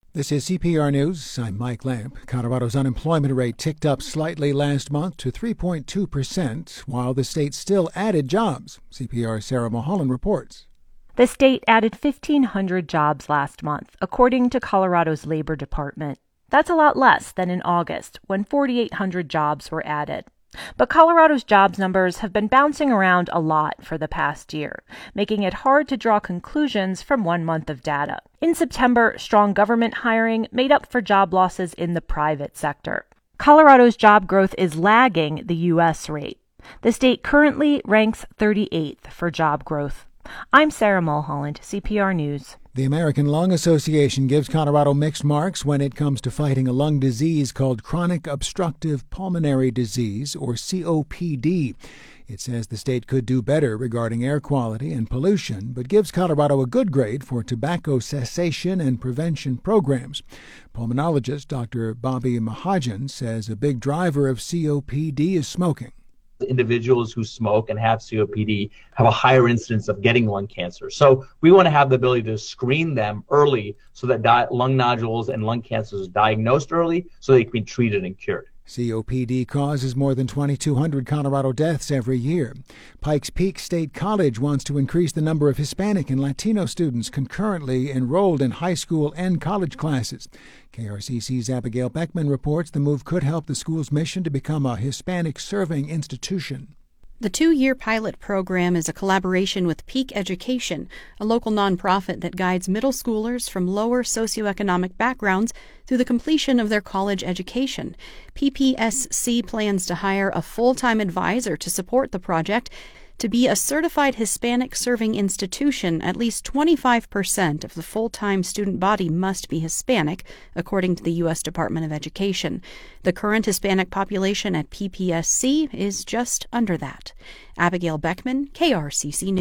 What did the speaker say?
This is CPR News. I'm Mike Lamp. Colorado's unemployment rate ticked up slightly last month to 3.2%, while the state still added jobs. CPR's Sarah Mulholland reports. The state added 1,500 jobs last month, according to Colorado's Labor Department. That's a lot less than in August, when 4,800 jobs were added. But Colorado's jobs numbers have been bouncing around a lot for the past year, making it hard to draw conclusions from 1 month of data. In September, strong government hiring made up for job losses in the private sector. Colorado's job growth is lagging the U.S. rate. The state currently ranks 38th for job growth. I'm Sarah Mulholland, CPR News. The American Lung Association gives Colorado mixed marks when it comes to fighting a lung disease called chronic obstructive pulmonary disease, or COPD. It says the state could do better regarding air quality and pollution, but gives Colorado a good grade for tobacco cessation and prevention programs. Pulmonologist Dr. Bobby Mahajan says a big driver of COPD is smoking. Individuals who smoke and have COPD have a higher incidence of getting lung cancer. So we want to have the ability to screen them early so that lung nodules and lung cancers are diagnosed early so they can be treated and cured. COPD causes more than 2,200 Colorado deaths every year. Pikes Peak State College wants to increase the number of Hispanic and Latino students concurrently enrolled in high school and college classes. KRCC's Abigail Beckman reports the move could help the school's mission to become a Hispanic-serving institution. The 2-year pilot program is a collaboration with Peak Education, a local nonprofit that guides middle schoolers from lower socioeconomic backgrounds through the completion of their college education. PPSC plans to hire a full-time advisor to support the project. To be a certified Hispanic-serving institution, at least 25% of the full-time student body must be Hispanic, according to the U.S. Department of Education. The current Hispanic population at PPSC is just under that. Abigail Beckman, KRCC News.